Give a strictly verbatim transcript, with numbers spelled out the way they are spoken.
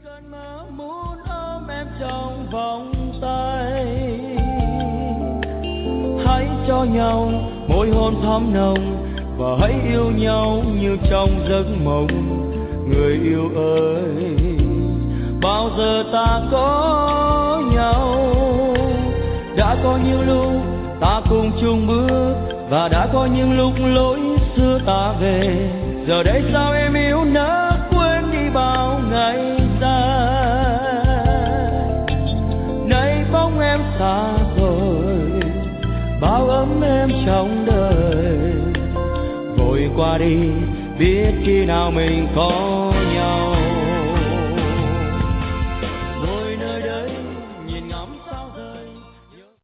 cơn mơ muốn ôm em trong vòng tay, hãy cho nhau môi hôn thắm nồng và hãy yêu nhau như trong giấc mộng. Người yêu ơi, bao giờ ta có nhau? Đã có những lúc ta cùng chung bước và đã có những lúc lối xưa ta về. Giờ đây sao em yêu nỡ quên đi bao ngày dài. Nay bóng em xa rồi, bao ấm em trong đời vội qua đi, biết khi nào mình có nhau.